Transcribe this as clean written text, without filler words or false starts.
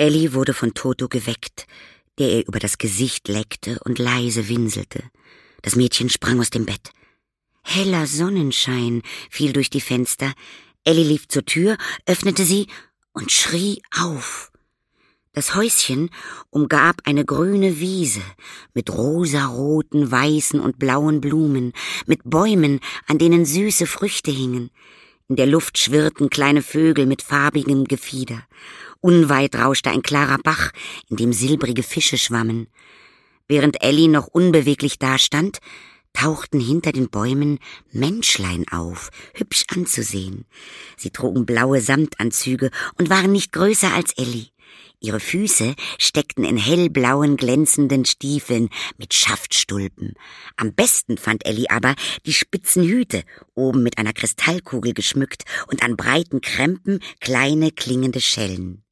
Elli wurde von Toto geweckt, der ihr über das Gesicht leckte und leise winselte. Das Mädchen sprang aus dem Bett. Heller Sonnenschein fiel durch die Fenster. Elli lief zur Tür, öffnete sie und schrie auf. Das Häuschen umgab eine grüne Wiese mit rosaroten, weißen und blauen Blumen, mit Bäumen, an denen süße Früchte hingen. In der Luft schwirrten kleine Vögel mit farbigem Gefieder. Unweit rauschte ein klarer Bach, in dem silbrige Fische schwammen. Während Elli noch unbeweglich dastand, tauchten hinter den Bäumen Menschlein auf, hübsch anzusehen. Sie trugen blaue Samtanzüge und waren nicht größer als Elli. Ihre Füße steckten in hellblauen, glänzenden Stiefeln mit Schaftstulpen. Am besten fand Elli aber die spitzen Hüte, oben mit einer Kristallkugel geschmückt und an breiten Krempen kleine klingende Schellen.